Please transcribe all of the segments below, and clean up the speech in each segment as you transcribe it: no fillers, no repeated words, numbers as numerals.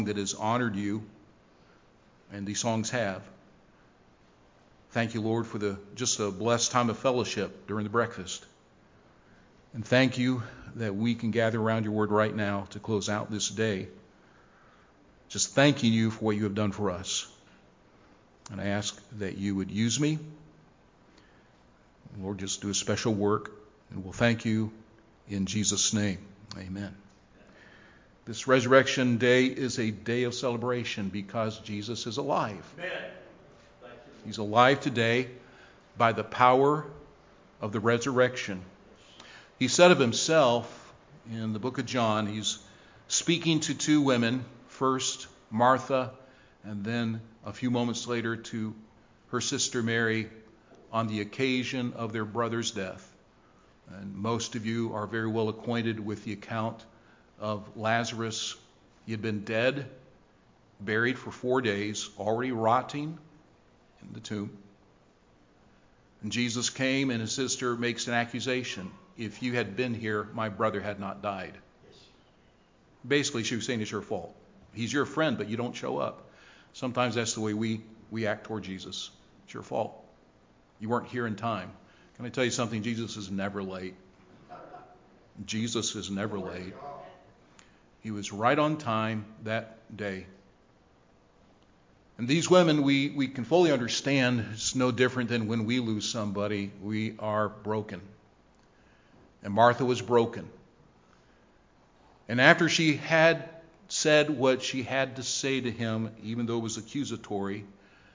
that has honored you, and these songs have. Thank you, Lord, for just a blessed time of fellowship during the breakfast. And thank you that we can gather around your word right now to close out this day. Just thanking you for what you have done for us. And I ask that you would use me. Lord, just do a special work. And we'll thank you in Jesus' name. Amen. This Resurrection Day is a day of celebration because Jesus is alive. Amen. He's alive today by the power of the resurrection. He said of himself in the book of John, he's speaking to two women, first Martha, and then a few moments later to her sister Mary on the occasion of their brother's death. And most of you are very well acquainted with the account of Lazarus. He had been dead, buried for 4 days, already rotting in the tomb. And Jesus came and his sister makes an accusation. If you had been here, my brother had not died. Yes. Basically, she was saying it's your fault. He's your friend, but you don't show up. Sometimes that's the way we act toward Jesus. It's your fault. You weren't here in time. Can I tell you something? Jesus is never late. Jesus is never late. He was right on time that day. And these women, we can fully understand it's no different than when we lose somebody. We are broken. And Martha was broken. And after she had said what she had to say to him, even though it was accusatory,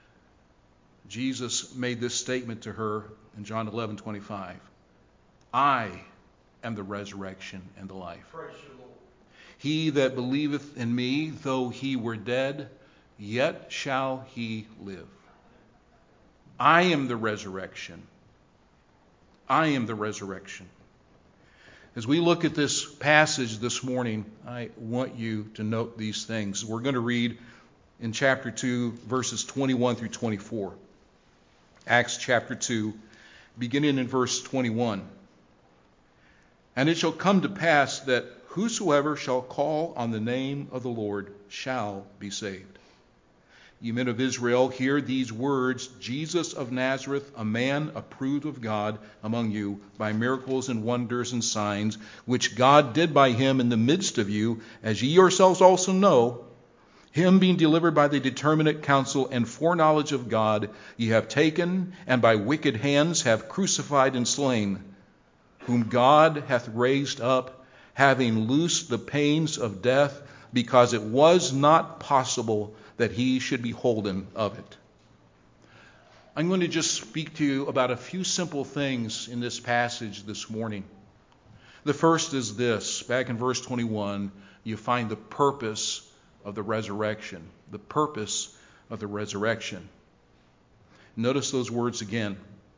Jesus made this statement to her in John 11:25. I am the resurrection and the life. Praise you, Lord. He that believeth in me, though he were dead, yet shall he live. I am the resurrection. I am the resurrection. As we look at this passage this morning, I want you to note these things. We're going to read in chapter 2, verses 21 through 24. Acts chapter 2, beginning in verse 21. And it shall come to pass that whosoever shall call on the name of the Lord shall be saved. Ye men of Israel, hear these words, Jesus of Nazareth, a man approved of God among you by miracles and wonders and signs, which God did by him in the midst of you, as ye yourselves also know, him being delivered by the determinate counsel and foreknowledge of God, ye have taken, and by wicked hands have crucified and slain, whom God hath raised up, having loosed the pains of death, because it was not possible that he should be holden of it. I'm going to just speak to you about a few simple things in this passage this morning. The first is this. Back in verse 21, you find the purpose of the resurrection. The purpose of the resurrection. Notice those words again.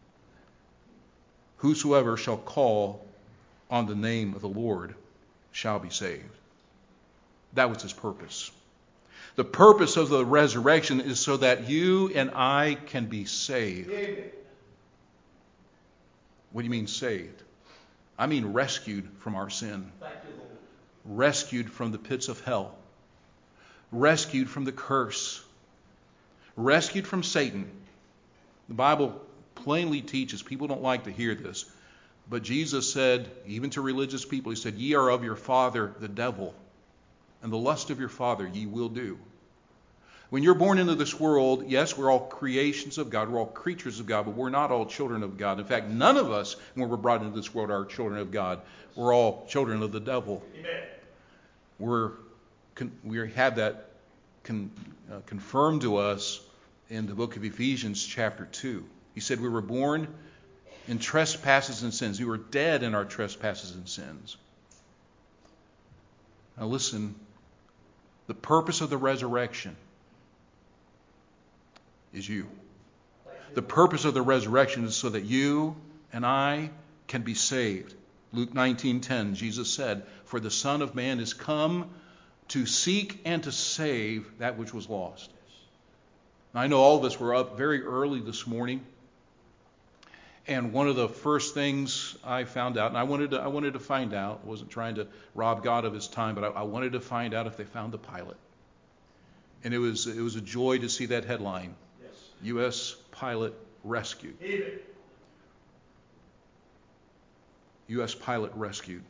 Whosoever shall call on the name of the Lord shall be saved. That was his purpose. The purpose of the resurrection is so that you and I can be saved. Amen. What do you mean saved? I mean rescued from our sin. Thank you, Lord. Rescued from the pits of hell. Rescued from the curse. Rescued from Satan. The Bible plainly teaches, people don't like to hear this, but Jesus said, even to religious people, he said, ye are of your father, the devil, and the lust of your father ye will do. When you're born into this world, yes, we're all creations of God. We're all creatures of God, but we're not all children of God. In fact, none of us, when we're brought into this world, are children of God. We're all children of the devil. Amen. We have that confirmed to us in the book of Ephesians chapter 2. He said we were born in trespasses and sins. We were dead in our trespasses and sins. Now listen, the purpose of the resurrection is you. The purpose of the resurrection is so that you and I can be saved. Luke 19:10, Jesus said, for the Son of Man is come to seek and to save that which was lost. Now, I know all of us were up very early this morning, and one of the first things I found out, and I wanted to find out, I wasn't trying to rob God of his time, but I wanted to find out if they found the pilot. And it was a joy to see that headline. Yes. U.S. pilot rescued. U.S. pilot rescued.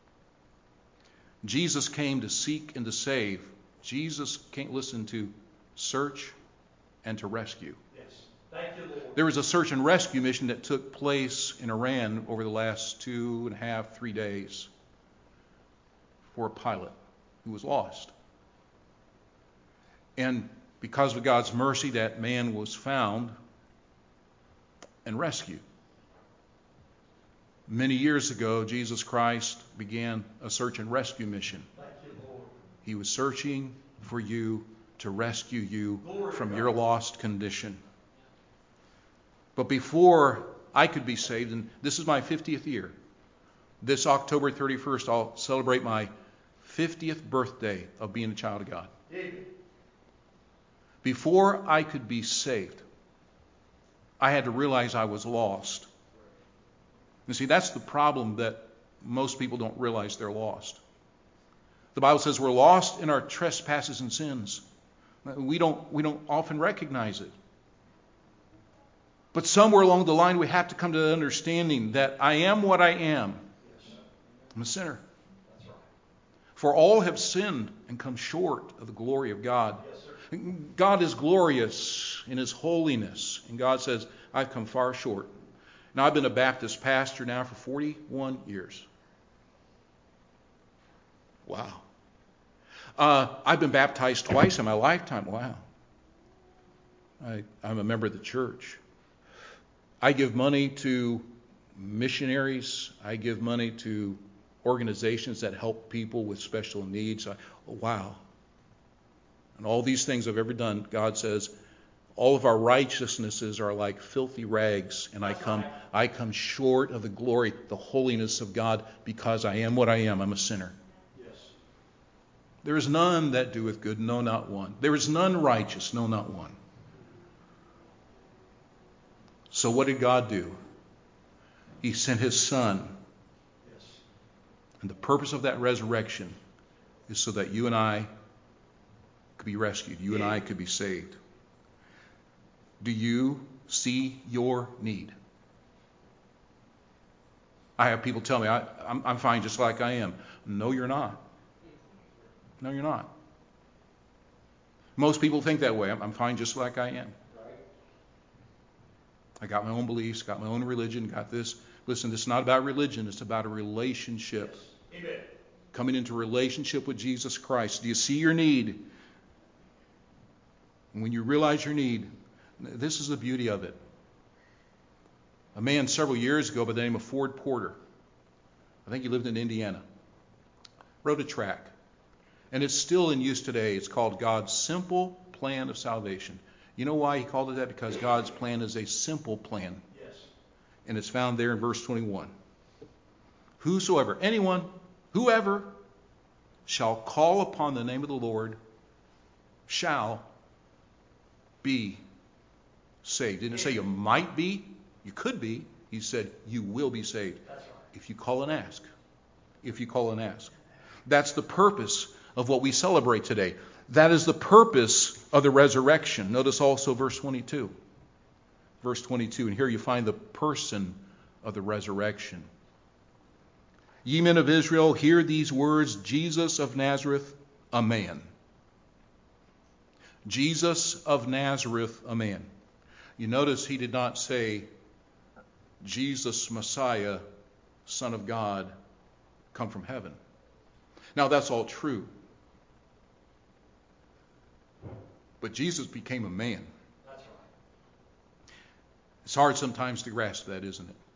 Jesus came to seek and to save. Jesus came, listen, to search and to rescue. Yes. Thank you, Lord. There was a search and rescue mission that took place in Iran over the last 2.5, 3 days for a pilot who was lost. And because of God's mercy, that man was found and rescued. Many years ago, Jesus Christ began a search and rescue mission. Thank you, Lord. He was searching for you to rescue you from your lost condition. But before I could be saved, and this is my 50th year, this October 31st, I'll celebrate my 50th birthday of being a child of God. Before I could be saved, I had to realize I was lost. You see, that's the problem, that most people don't realize they're lost. The Bible says we're lost in our trespasses and sins. We don't often recognize it. But somewhere along the line, we have to come to the understanding that I am what I am. I'm a sinner. That's right. For all have sinned and come short of the glory of God. Yes, sir. God is glorious in His holiness. And God says, I've come far short. Now, I've been a Baptist pastor now for 41 years. Wow. I've been baptized twice in my lifetime. Wow. I'm a member of the church. I give money to missionaries. I give money to organizations that help people with special needs. Wow. And all these things I've ever done, God says, all of our righteousnesses are like filthy rags, and I come short of the glory, the holiness of God, because I am what I am. I'm a sinner. Yes. There is none that doeth good, no, not one. There is none righteous, no, not one. So what did God do? He sent His Son. Yes. And the purpose of that resurrection is so that you and I could be rescued. You and I could be saved. Do you see your need? I have people tell me, I'm fine just like I am. No, you're not. No, you're not. Most people think that way. I'm fine just like I am. I got my own beliefs, got my own religion, got this. Listen, this is not about religion. It's about a relationship. Yes. Amen. Coming into a relationship with Jesus Christ. Do you see your need? And when you realize your need, this is the beauty of it. A man several years ago by the name of Ford Porter, I think he lived in Indiana, wrote a tract. And it's still in use today. It's called God's Simple Plan of Salvation. You know why he called it that? Because God's plan is a simple plan. Yes. And it's found there in verse 21. Whosoever, anyone, whoever shall call upon the name of the Lord shall be saved. Didn't say you might be, you could be. He said you will be saved. That's right. If you call and ask. If you call and ask. That's the purpose of what we celebrate today. That is the purpose of the resurrection. Notice also verse 22. Verse 22, and here you find the person of the resurrection. Ye men of Israel, hear these words, Jesus of Nazareth, a man. Jesus of Nazareth, a man. You notice he did not say, Jesus, Messiah, Son of God, come from heaven. Now that's all true. But Jesus became a man. That's right. It's hard sometimes to grasp that, isn't it?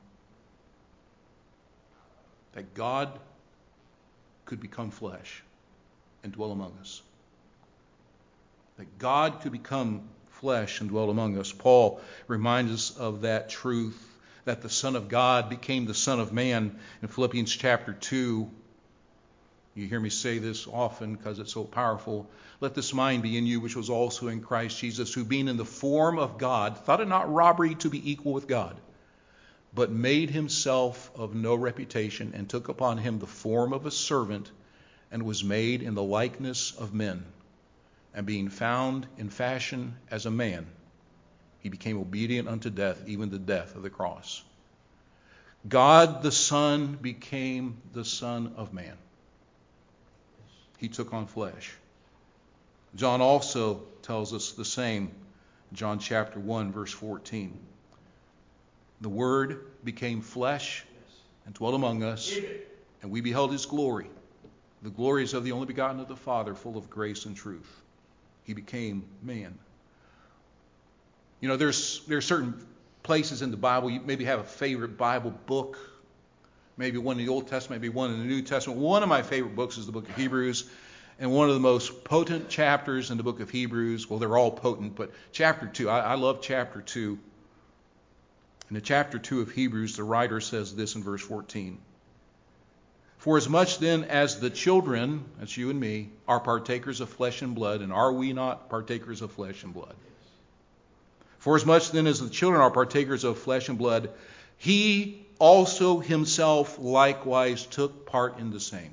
That God could become flesh and dwell among us. That God could become flesh and dwell among us. Paul reminds us of that truth, that the Son of God became the Son of Man in Philippians chapter 2. You hear me say this often because it's so powerful. Let this mind be in you, which was also in Christ Jesus, who being in the form of God, thought it not robbery to be equal with God, but made himself of no reputation, and took upon him the form of a servant, and was made in the likeness of men. and being found in fashion as a man, he became obedient unto death, even the death of the cross. God the Son became the Son of Man. He took on flesh. John also tells us the same. John chapter 1, verse 14. The Word became flesh and dwelt among us, and we beheld his glory. The glory is of the only begotten of the Father, full of grace and truth. He became man. You know, there's certain places in the Bible, you maybe have a favorite Bible book, maybe one in the Old Testament, maybe one in the New Testament. One of my favorite books is the book of Hebrews, and one of the most potent chapters in the book of Hebrews, well, they're all potent, but chapter 2, I love chapter 2. In the chapter 2 of Hebrews, the writer says this in verse 14. For as much then as the children, that's you and me, are partakers of flesh and blood, and are we not partakers of flesh and blood? For as much then as the children are partakers of flesh and blood, he also himself likewise took part in the same.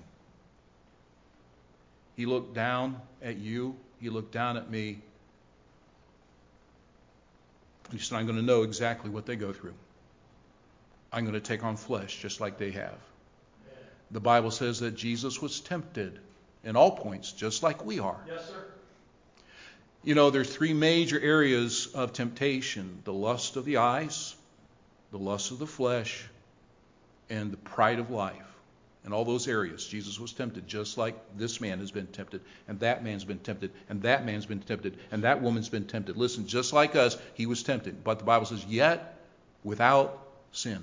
He looked down at you. He looked down at me. He said, I'm going to know exactly what they go through. I'm going to take on flesh just like they have. The Bible says that Jesus was tempted in all points, just like we are. Yes, sir. You know, there's three major areas of temptation: the lust of the eyes, the lust of the flesh, and the pride of life. In all those areas, Jesus was tempted, just like this man has been tempted, and that man's been tempted, and that man's been tempted, and that woman's been tempted. Listen, just like us, he was tempted. But the Bible says, yet without sin.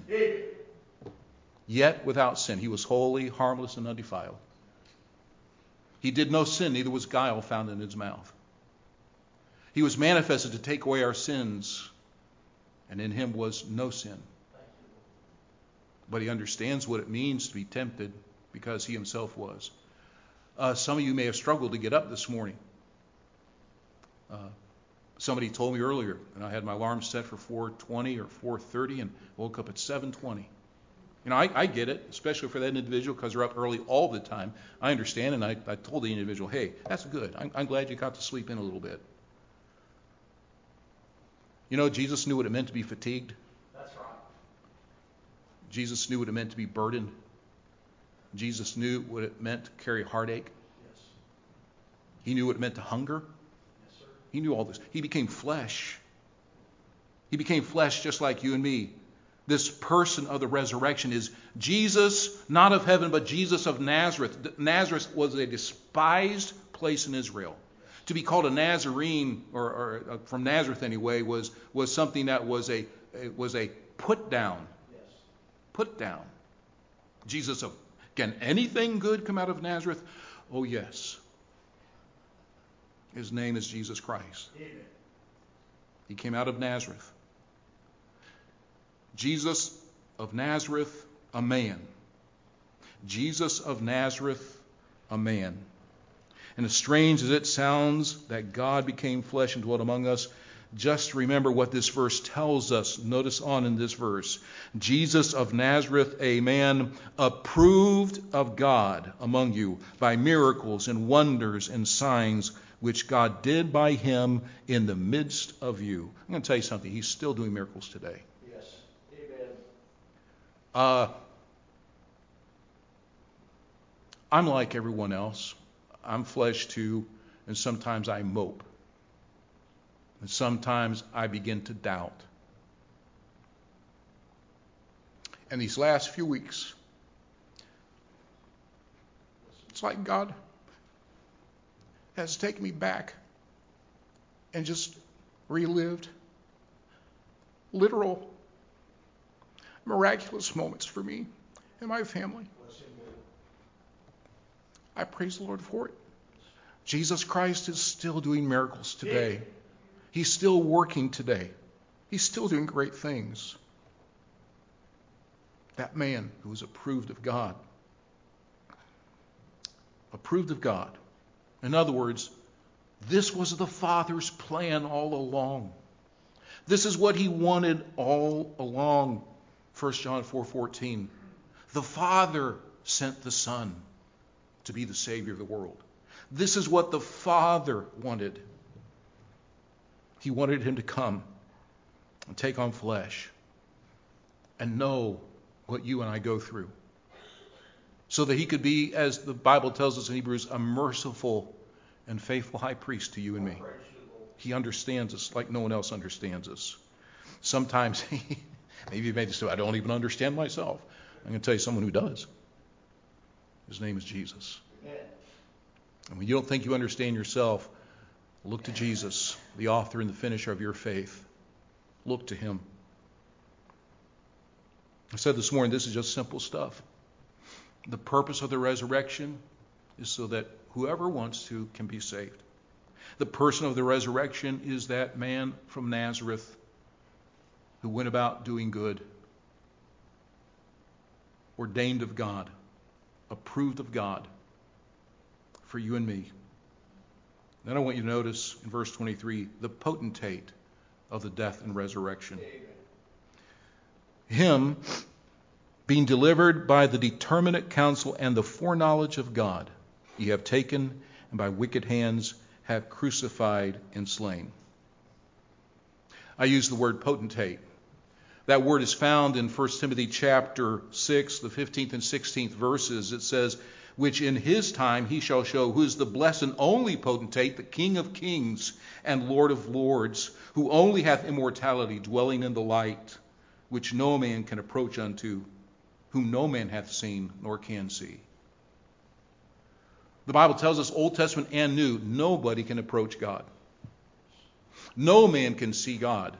Yet without sin. He was holy, harmless, and undefiled. He did no sin, neither was guile found in his mouth. He was manifested to take away our sins, and in him was no sin. But he understands what it means to be tempted because he himself was. Some of you may have struggled to get up this morning. Somebody told me earlier, and I had my alarm set for 4:20 or 4:30 and woke up at 7:20. You know, I get it, especially for that individual, because they're up early all the time. I understand, and I told the individual, hey, that's good. I'm glad you got to sleep in a little bit. You know, Jesus knew what it meant to be fatigued. That's right. Jesus knew what it meant to be burdened. Jesus knew what it meant to carry heartache. Yes. He knew what it meant to hunger. Yes, sir. He knew all this. He became flesh. He became flesh just like you and me. This person of the resurrection is Jesus, not of heaven, but Jesus of Nazareth. Nazareth was a despised place in Israel. To be called a Nazarene, or from Nazareth anyway, was something that was a put down. Yes. Put down. Jesus of, can anything good come out of Nazareth? Oh yes. His name is Jesus Christ. Amen. He came out of Nazareth. Jesus of Nazareth, a man. Jesus of Nazareth, a man. And as strange as it sounds that God became flesh and dwelt among us, just remember what this verse tells us. Notice on in this verse. Jesus of Nazareth, a man approved of God among you by miracles and wonders and signs which God did by him in the midst of you. I'm going to tell you something. He's still doing miracles today. Yes. Amen. I'm like everyone else. I'm flesh too, and sometimes I mope. And sometimes I begin to doubt. And these last few weeks, it's like God has taken me back and just relived literal, miraculous moments for me and my family. I praise the Lord for it. Jesus Christ is still doing miracles today. He's still working today. He's still doing great things. That man who was approved of God. Approved of God. In other words, this was the Father's plan all along. This is what he wanted all along. 1 John 4:14. The Father sent the Son to be the Savior of the world. This is what the Father wanted. He wanted him to come and take on flesh and know what you and I go through, so that he could be, as the Bible tells us in Hebrews, a merciful and faithful high priest to you and me. He understands us like no one else understands us. Sometimes, maybe you may say, I don't even understand myself. I'm going to tell you someone who does. His name is Jesus. And when you don't think you understand yourself, look to Jesus, the author and the finisher of your faith. Look to him. I said this morning, this is just simple stuff. The purpose of the resurrection is so that whoever wants to can be saved. The person of the resurrection is that man from Nazareth who went about doing good, ordained of God, approved of God for you and me. Then I want you to notice in verse 23, the potentate of the death and resurrection. Him being delivered by the determinate counsel and the foreknowledge of God, ye have taken and by wicked hands have crucified and slain. I use the word potentate. That word is found in 1 Timothy chapter 6, the 15th and 16th verses. It says, which in his time he shall show who is the blessed and only potentate, the King of kings and Lord of lords, who only hath immortality, dwelling in the light, which no man can approach unto, whom no man hath seen nor can see. The Bible tells us, Old Testament and New, nobody can approach God. No man can see God.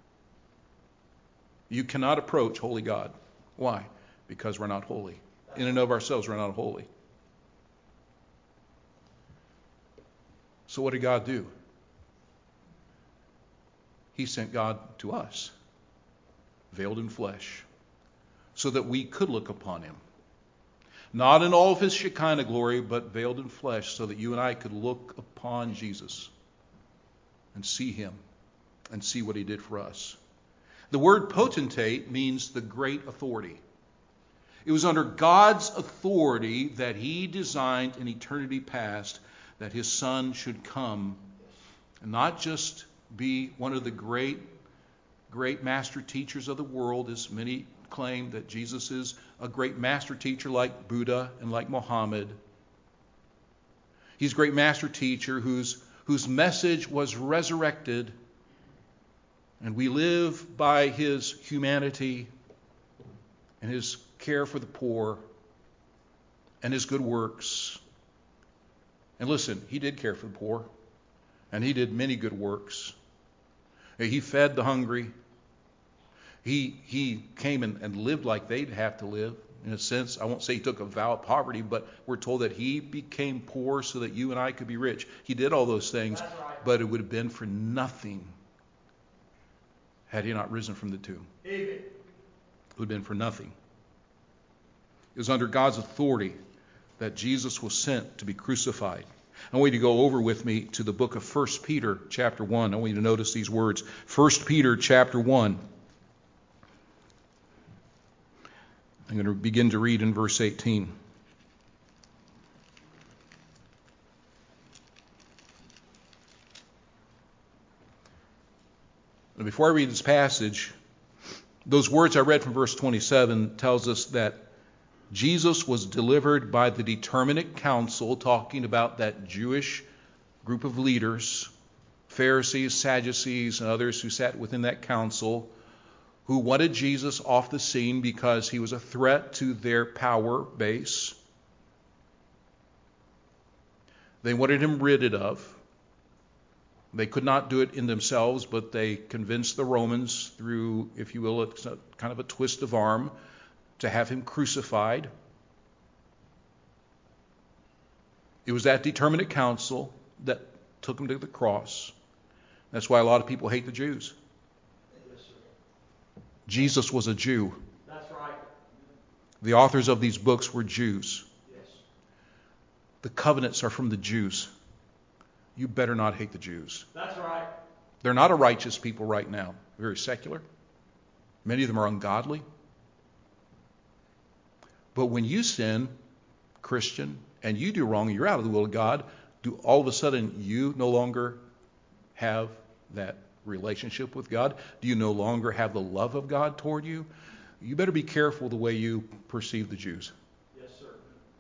You cannot approach holy God. Why? Because we're not holy. In and of ourselves, we're not holy. So what did God do? He sent God to us, veiled in flesh, so that we could look upon him. Not in all of his Shekinah glory, but veiled in flesh, so that you and I could look upon Jesus and see him and see what he did for us. The word potentate means the great authority. It was under God's authority that he designed in eternity past that his Son should come and not just be one of the great master teachers of the world, as many claim that Jesus is a great master teacher like Buddha and like Muhammad. He's a great master teacher whose message was resurrected, and we live by his humanity and his care for the poor and his good works. And listen, he did care for the poor, and he did many good works. He fed the hungry. He came and lived like they'd have to live. In a sense, I won't say he took a vow of poverty, but we're told that he became poor so that you and I could be rich. He did all those things, but it would have been for nothing had he not risen from the tomb. It would have been for nothing. It was under God's authority that Jesus was sent to be crucified. I want you to go over with me to the book of 1 Peter chapter 1. I want you to notice these words. 1 Peter chapter 1. I'm going to begin to read in verse 18. Now, before I read this passage, those words I read from verse 27 tells us that Jesus was delivered by the determinate counsel, talking about that Jewish group of leaders, Pharisees, Sadducees, and others who sat within that council, who wanted Jesus off the scene because he was a threat to their power base. They wanted him rid of. They could not do it in themselves, but they convinced the Romans through, if you will, it's a kind of a twist of arm, to have him crucified. It was that determinate counsel that took him to the cross. That's why a lot of people hate the Jews. Jesus was a Jew. That's right. The authors of these books were Jews. Yes. The covenants are from the Jews. You better not hate the Jews. That's right. They're not a righteous people right now. They're very secular. Many of them are ungodly. But when you sin, Christian, and you do wrong, you're out of the will of God, Do all of a sudden you no longer have that relationship with God? Do you no longer have the love of God toward you? You better be careful the way you perceive the Jews. Yes, sir.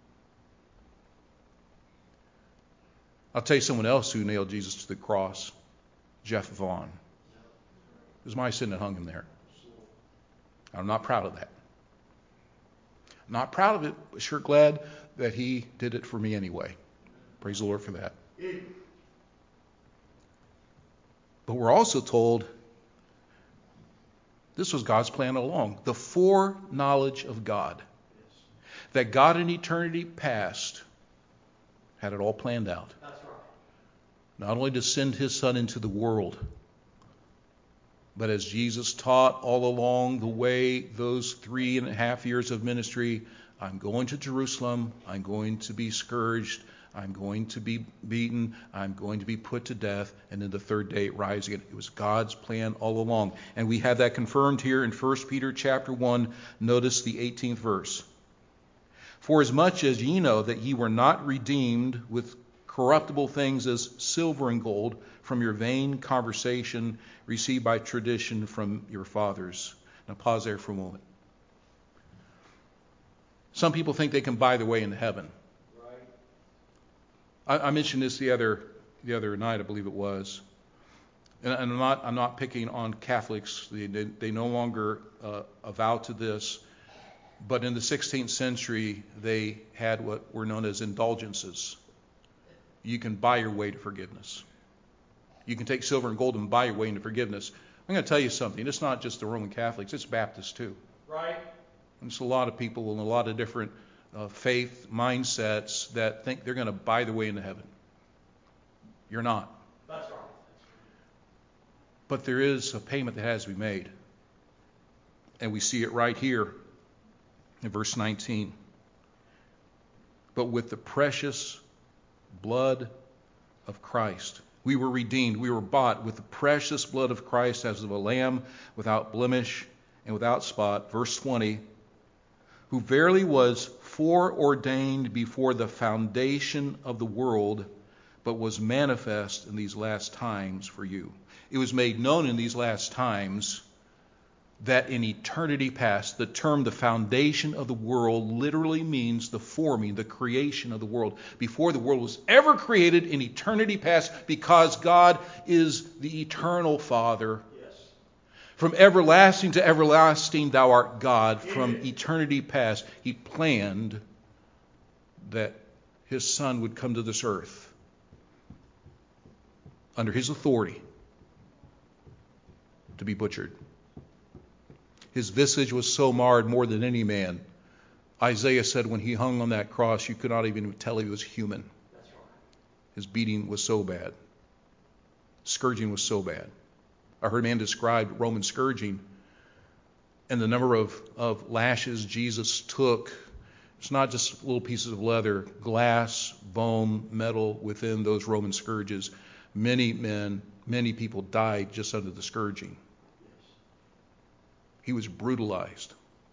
I'll tell you someone else who nailed Jesus to the cross, Jeff Vaughn. It was my sin that hung him there. I'm not proud of that. I'm not proud of it, but sure glad that he did it for me anyway. Praise the Lord for that. But we're also told this was God's plan all along. The foreknowledge of God. That God in eternity past had it all planned out. That's right. Not only to send his Son into the world, but as Jesus taught all along the way, those 3.5 years of ministry, I'm going to Jerusalem, I'm going to be scourged, I'm going to be beaten, I'm going to be put to death, and then the third day rise again. It was God's plan all along. And we have that confirmed here in 1 Peter chapter 1. Notice the 18th verse. For as much as ye know that ye were not redeemed with corruptible things as silver and gold from your vain conversation received by tradition from your fathers. Now pause there for a moment. Some people think they can buy their way into heaven. Right. I mentioned this the other night, I believe it was, and I'm not picking on Catholics. They no longer avow to this, but in the 16th century they had what were known as indulgences. You can buy your way to forgiveness. You can take silver and gold and buy your way into forgiveness. I'm going to tell you something. It's not just the Roman Catholics. It's Baptists too. Right. It's a lot of people in a lot of different faith mindsets that think they're going to buy their way into heaven. You're not. That's right. But there is a payment that has to be made. And we see it right here in verse 19. But with the precious blood of Christ, we were redeemed. We were bought with the precious blood of Christ as of a lamb without blemish and without spot. Verse 20. Who verily was foreordained before the foundation of the world, but was manifest in these last times for you. It was made known in these last times that in eternity past, the term the foundation of the world literally means the forming, the creation of the world. Before the world was ever created in eternity past, because God is the eternal Father. Yes. From everlasting to everlasting, thou art God. From eternity past, he planned that his Son would come to this earth under his authority to be butchered. His visage was so marred more than any man. Isaiah said when he hung on that cross, you could not even tell he was human. That's right. His beating was so bad. Scourging was so bad. I heard a man describe Roman scourging and the number of lashes Jesus took. It's not just little pieces of leather, glass, bone, metal within those Roman scourges. Many men, many people died just under the scourging. He was brutalized.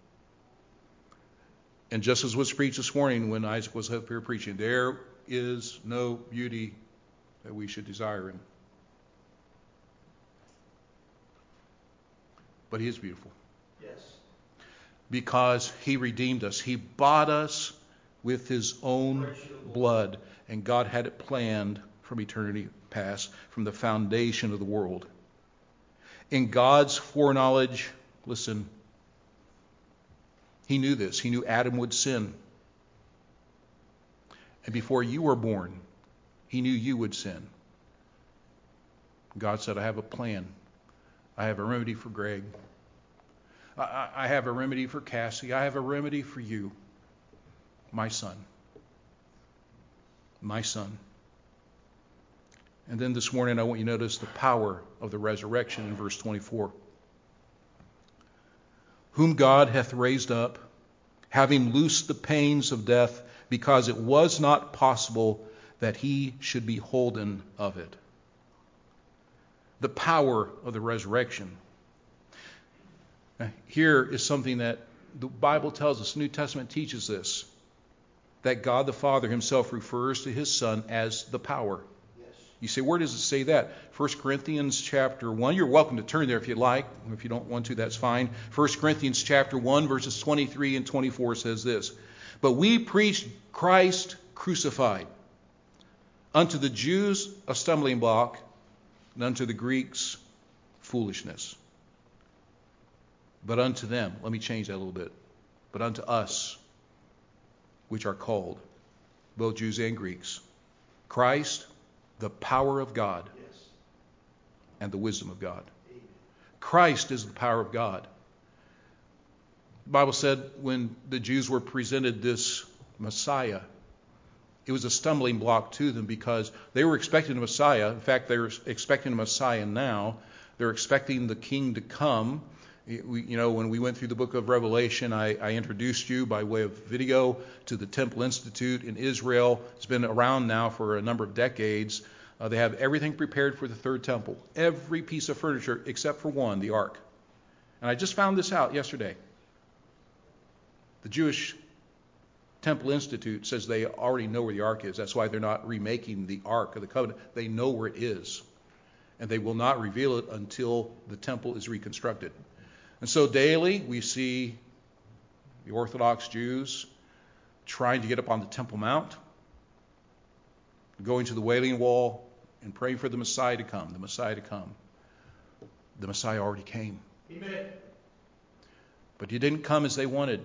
And just as was preached this morning when Isaac was up here preaching, there is no beauty that we should desire him. But he is beautiful. Yes. Because he redeemed us. He bought us with his own blood. And God had it planned from eternity past, from the foundation of the world. In God's foreknowledge, listen, he knew this. He knew Adam would sin. And before you were born, he knew you would sin. God said, I have a plan. I have a remedy for Greg. I have a remedy for Cassie. I have a remedy for you, my son. My son. And then this morning I want you to notice the power of the resurrection in verse 24. Whom God hath raised up, having loosed the pains of death, because it was not possible that he should be holden of it. The power of the resurrection. Now, here is something that the Bible tells us, the New Testament teaches this, that God the Father himself refers to his Son as the power. Yes. You say, where does it say that? 1 Corinthians chapter 1. You're welcome to turn there if you like. If you don't want to, that's fine. 1 Corinthians chapter 1, verses 23 and 24 says this. But we preach Christ crucified, unto the Jews a stumbling block, and unto the Greeks foolishness. But unto them, let me change that a little bit. But unto us, which are called, both Jews and Greeks, Christ, the power of God, Yes. and the wisdom of God. Amen. Christ is the power of God. The Bible said when the Jews were presented this Messiah, it was a stumbling block to them because they were expecting a Messiah. In fact, they're expecting a Messiah now. They're expecting the King to come. When we went through the book of Revelation, I introduced you by way of video to the Temple Institute in Israel. It's been around now for a number of decades. They have everything prepared for the third temple. Every piece of furniture except for one, the ark. And I just found this out yesterday. The Jewish Temple Institute says they already know where the ark is. That's why they're not remaking the Ark of the Covenant. They know where it is. And they will not reveal it until the temple is reconstructed. And so daily we see the Orthodox Jews trying to get up on the Temple Mount, going to the Wailing Wall and praying for the Messiah to come. The Messiah to come. The Messiah already came. Amen. But he didn't come as they wanted.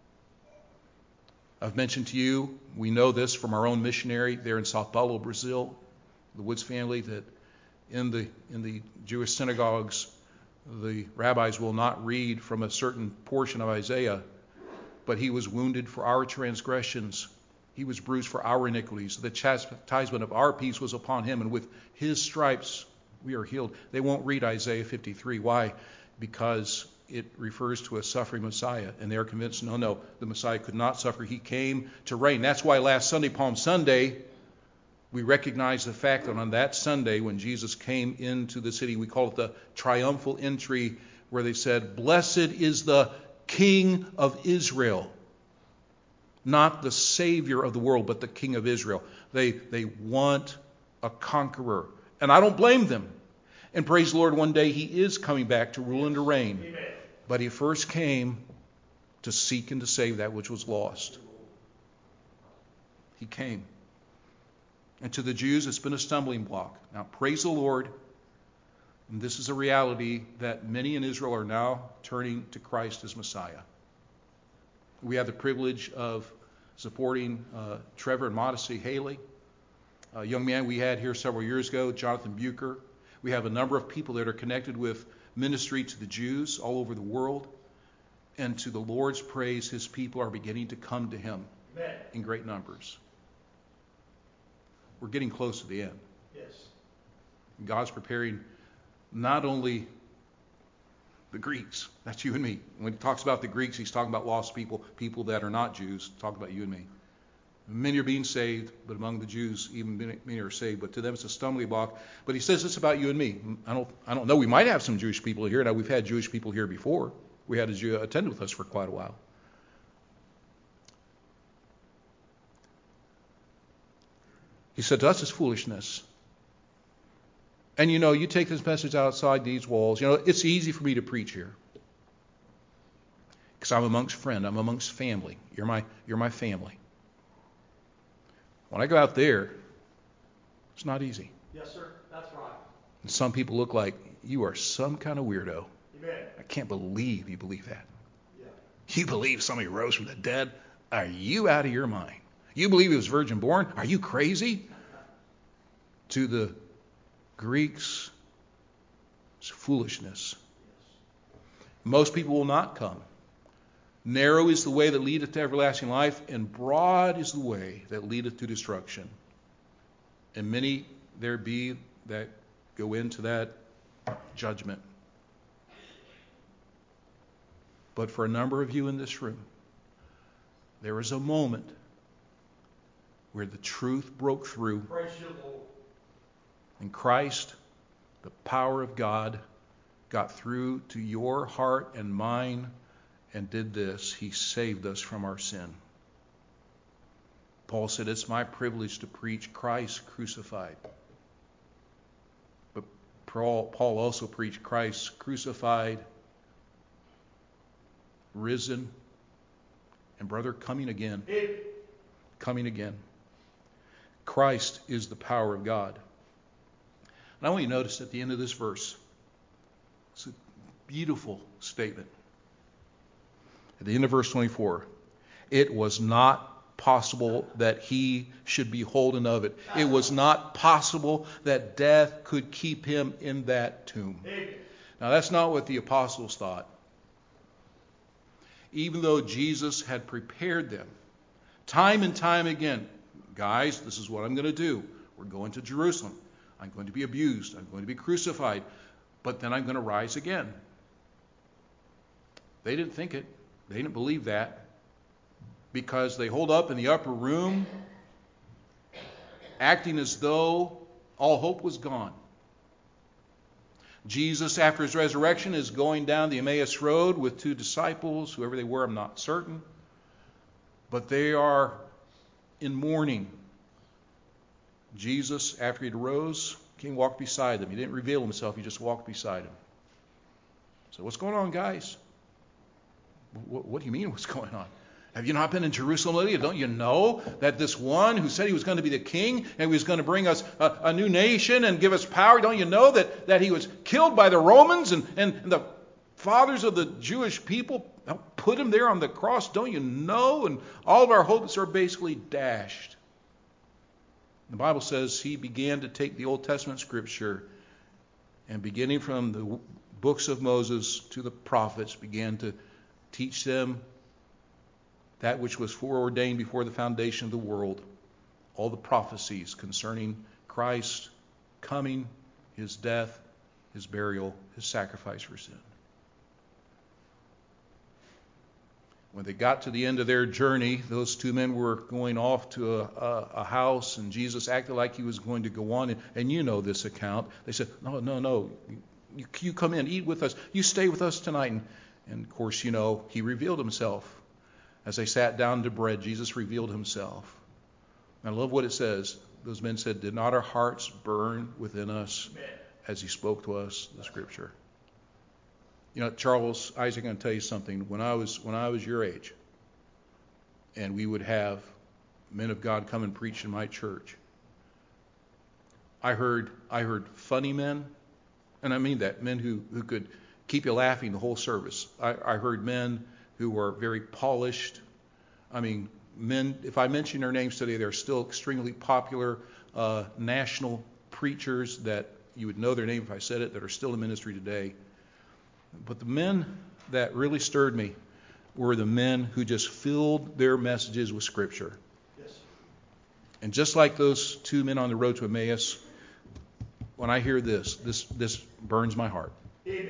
I've mentioned to you, we know this from our own missionary there in Sao Paulo, Brazil, the Woods family, that in the Jewish synagogues, the rabbis will not read from a certain portion of Isaiah, but he was wounded for our transgressions. He was bruised for our iniquities. The chastisement of our peace was upon him, and with his stripes we are healed. They won't read Isaiah 53. Why? Because it refers to a suffering Messiah, and they're convinced, no, the Messiah could not suffer. He came to reign. That's why last Sunday, Palm Sunday, we recognize the fact that on that Sunday when Jesus came into the city, we call it the triumphal entry, where they said, "Blessed is the King of Israel." Not the Savior of the world, but the King of Israel. They want a conqueror. And I don't blame them. And praise the Lord, one day he is coming back to rule and to reign. Amen. But he first came to seek and to save that which was lost. He came. And to the Jews, it's been a stumbling block. Now, praise the Lord. And this is a reality that many in Israel are now turning to Christ as Messiah. We have the privilege of supporting Trevor and Modesty Haley, a young man we had here several years ago, Jonathan Bucher. We have a number of people that are connected with ministry to the Jews all over the world. And to the Lord's praise, his people are beginning to come to him Amen. in great numbers. We're getting close to the end. Yes. God's preparing not only the Greeks, that's you and me. When he talks about the Greeks, he's talking about lost people, people that are not Jews, talking about you and me. Many are being saved, but among the Jews, even many are saved. But to them, it's a stumbling block. But he says this about you and me. I don't know. We might have some Jewish people here. Now, we've had Jewish people here before. We had a Jew attend with us for quite a while. He said to us, it's foolishness. And you take this message outside these walls. It's easy for me to preach here. Because I'm amongst friends. I'm amongst family. You're my family. When I go out there, it's not easy. Yes, sir. That's right. And some people look like you are some kind of weirdo. Amen. I can't believe you believe that. Yeah. You believe somebody rose from the dead? Are you out of your mind? You believe he was virgin born? Are you crazy? To the Greeks, it's foolishness. Most people will not come. Narrow is the way that leadeth to everlasting life, and broad is the way that leadeth to destruction. And many there be that go into that judgment. But for a number of you in this room, there was a moment where the truth broke through. Praise you, Lord. And Christ, the power of God, got through to your heart and mine and did this. He saved us from our sin. Paul said, it's my privilege to preach Christ crucified. But Paul also preached Christ crucified, risen, and brother, coming again. Coming again. Christ is the power of God. And I want you to notice at the end of this verse, it's a beautiful statement. At the end of verse 24, it was not possible that he should be holden of it. It was not possible that death could keep him in that tomb. Now that's not what the apostles thought. Even though Jesus had prepared them time and time again, guys, this is what I'm going to do. We're going to Jerusalem. I'm going to be abused. I'm going to be crucified. But then I'm going to rise again. They didn't think it. They didn't believe that. Because they hold up in the upper room, acting as though all hope was gone. Jesus, after his resurrection, is going down the Emmaus Road with two disciples, whoever they were, I'm not certain. But they are in mourning. Jesus, after he arose, came and walked beside them. He didn't reveal himself, he just walked beside them. So what's going on, guys? What do you mean what's going on? Have you not been in Jerusalem lately? Don't you know that this one who said he was going to be the king and he was going to bring us a new nation and give us power, don't you know that he was killed by the Romans and the fathers of the Jewish people put him there on the cross? Don't you know? And all of our hopes are basically dashed. The Bible says he began to take the Old Testament scripture and beginning from the books of Moses to the prophets began to teach them that which was foreordained before the foundation of the world, all the prophecies concerning Christ coming, his death, his burial, his sacrifice for sin. When they got to the end of their journey, those two men were going off to a house, and Jesus acted like he was going to go on. And you know this account. They said, no, you come in, eat with us. You stay with us tonight. And of course, you know, he revealed himself. As they sat down to bread, Jesus revealed himself. And I love what it says. Those men said, did not our hearts burn within us as he spoke to us, the scripture? You know, Charles, Isaac, I'm going to tell you something. When I was your age, and we would have men of God come and preach in my church, I heard funny men, and I mean that, men who could keep you laughing the whole service. I heard men who were very polished. I mean, men, if I mention their names today, they're still extremely popular national preachers that you would know their name if I said it, that are still in ministry today. But the men that really stirred me were the men who just filled their messages with Scripture. Yes. And just like those two men on the road to Emmaus, when I hear this burns my heart. Amen.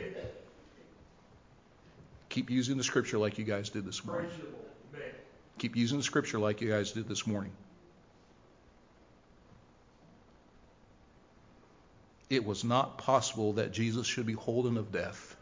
Keep using the Scripture like you guys did this morning. Keep using the Scripture like you guys did this morning. It was not possible that Jesus should be holden of death.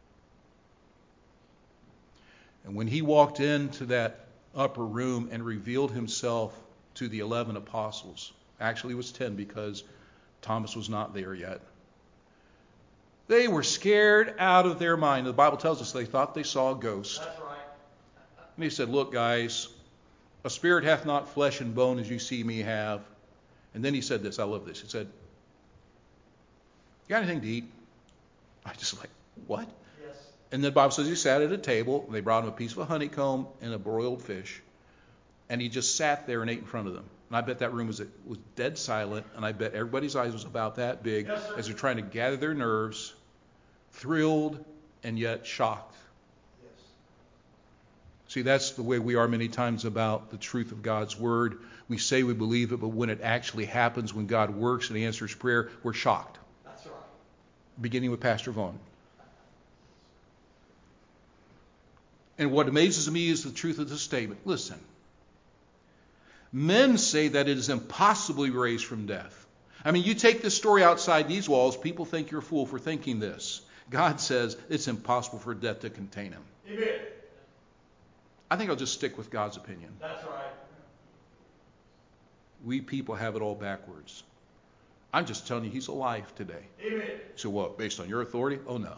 And when he walked into that upper room and revealed himself to the 11 apostles, actually it was 10 because Thomas was not there yet. They were scared out of their mind. The Bible tells us they thought they saw a ghost. That's right. And he said, look, guys, a spirit hath not flesh and bone as you see me have. And then he said this. I love this. He said, you got anything to eat? I just like, what? Yes. And the Bible says he sat at a table. And they brought him a piece of a honeycomb and a broiled fish. And he just sat there and ate in front of them. And I bet that room was dead silent, and I bet everybody's eyes was about that big as they're trying to gather their nerves, thrilled and yet shocked. Yes. See, that's the way we are many times about the truth of God's Word. We say we believe it, but when it actually happens, when God works and he answers prayer, we're shocked. That's right. Beginning with Pastor Vaughn. And what amazes me is the truth of this statement. Listen. Men say that it is impossible to be raised from death. I mean, you take this story outside these walls, people think you're a fool for thinking this. God says it's impossible for death to contain him. Amen. I think I'll just stick with God's opinion. That's right. We people have it all backwards. I'm just telling you, he's alive today. Amen. So what? Based on your authority? Oh no.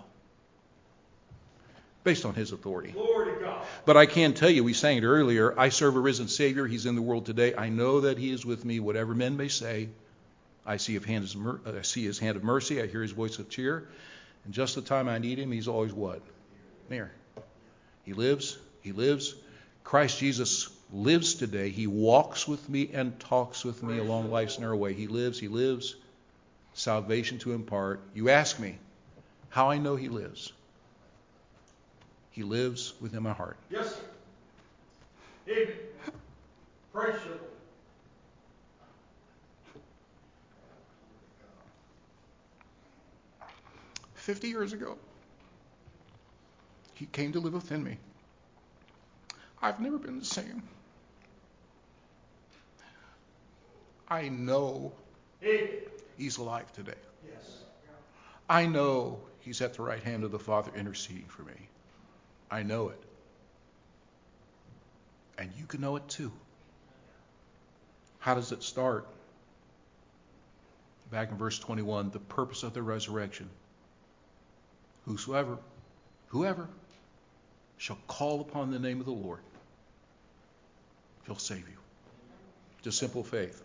Based on his authority. Glory to God. But I can tell you, we sang it earlier, I serve a risen Savior. He's in the world today. I know that he is with me, whatever men may say. I see his hand of mercy. I hear his voice of cheer. And just the time I need him, he's always what? Near. He lives. He lives. Christ Jesus lives today. He walks with me and talks with me along life's narrow way. He lives. He lives. Salvation to impart. You ask me how I know he lives. He lives within my heart. Yes, sir. Amen. Praise you, Lord. 50 years ago, he came to live within me. I've never been the same. I know Amen. he's alive today. Yes. I know he's at the right hand of the Father interceding for me. I know it. And you can know it too. How does it start? Back in verse 21, the purpose of the resurrection. Whoever shall call upon the name of the Lord, he'll save you. Just simple faith.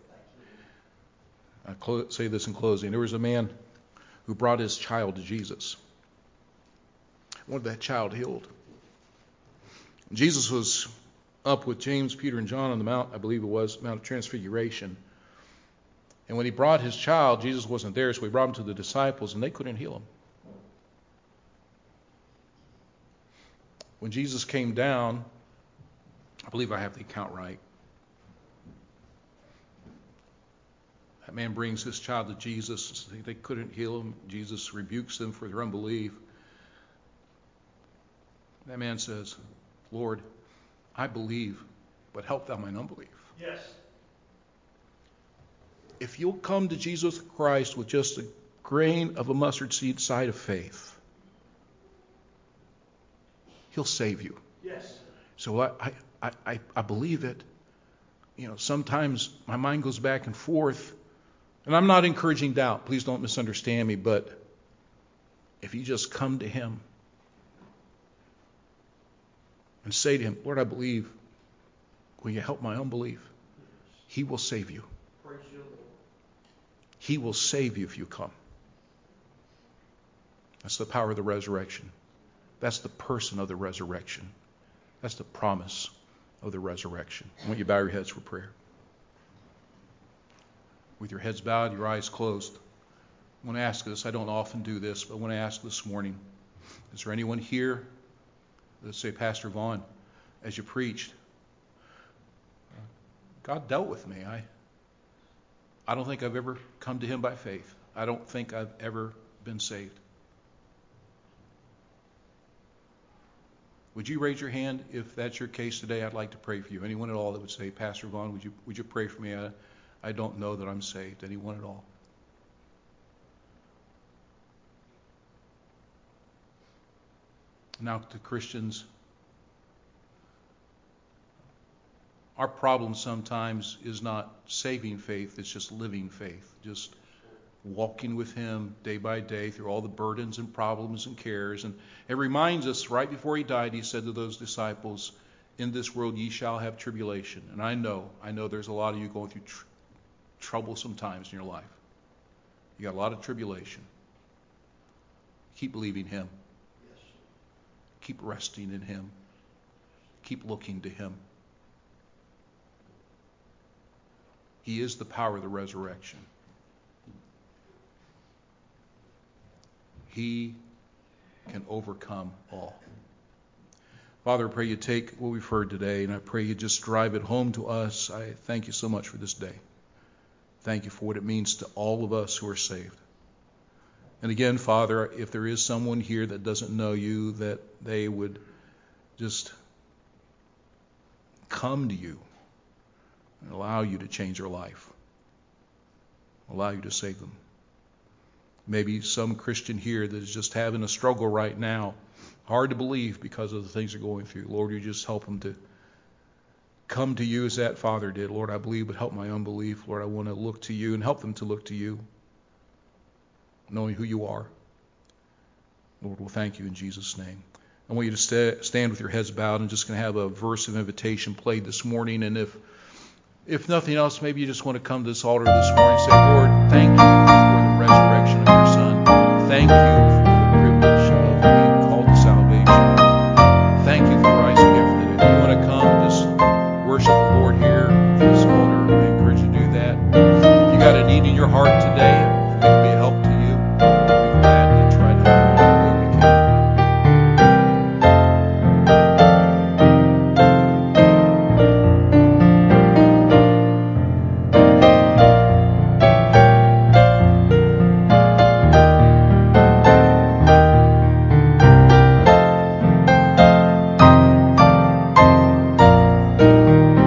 I say this in closing. There was a man who brought his child to Jesus. Wanted that child healed. Jesus was up with James, Peter, and John on the mount, I believe it was, Mount of Transfiguration. And when he brought his child, Jesus wasn't there, so he brought him to the disciples, and they couldn't heal him. When Jesus came down, I believe I have the account right, that man brings his child to Jesus. They couldn't heal him. Jesus rebukes them for their unbelief. That man says, Lord, I believe, but help thou mine unbelief. Yes. If you'll come to Jesus Christ with just a grain of a mustard seed side of faith, he'll save you. Yes. So I believe it. You know, sometimes my mind goes back and forth, and I'm not encouraging doubt. Please don't misunderstand me, but if you just come to him and say to him, Lord, I believe, will you help my unbelief? He will save you. Praise you, Lord. He will save you if you come. That's the power of the resurrection. That's the person of the resurrection. That's the promise of the resurrection. I want you to bow your heads for prayer. With your heads bowed, your eyes closed. I want to ask this. I don't often do this, but I want to ask this morning. Is there anyone here, let's say Pastor Vaughn, as you preached, God dealt with me. I don't think I've ever come to him by faith. I don't think I've ever been saved. Would you raise your hand if that's your case today? I'd like to pray for you. Anyone at all that would say, Pastor Vaughn, would you pray for me? I don't know that I'm saved. Anyone at all? Now to Christians, our problem sometimes is not saving faith, it's just living faith, just walking with him day by day through all the burdens and problems and cares. And it reminds us, right before he died, he said to those disciples, in this world ye shall have tribulation. And I know there's a lot of you going through troublesome times in your life. You got a lot of tribulation. Keep believing him. Yes. Keep resting in him. Keep looking to him. He is the power of the resurrection. He can overcome all. Father, I pray you take what we've heard today, and I pray you just drive it home to us. I thank you so much for this day. Thank you for what it means to all of us who are saved. And again, Father, if there is someone here that doesn't know you, that they would just come to you and allow you to change their life, allow you to save them. Maybe some Christian here that is just having a struggle right now, hard to believe because of the things they're going through. Lord, you just help them to come to you as that father did. Lord, I believe, but help my unbelief. Lord, I want to look to you and help them to look to you, knowing who you are. Lord, we'll thank you in Jesus' name. I want you to stand with your heads bowed. I'm just going to have a verse of invitation played this morning. And if nothing else, maybe you just want to come to this altar this morning and say, Lord, thank you for the resurrection of your Son. Thank you for the privilege of being called to salvation. Thank you for rising again from the dead. If you want to come and just worship the Lord here at this altar, I encourage you to do that. If you got a need in your heart today,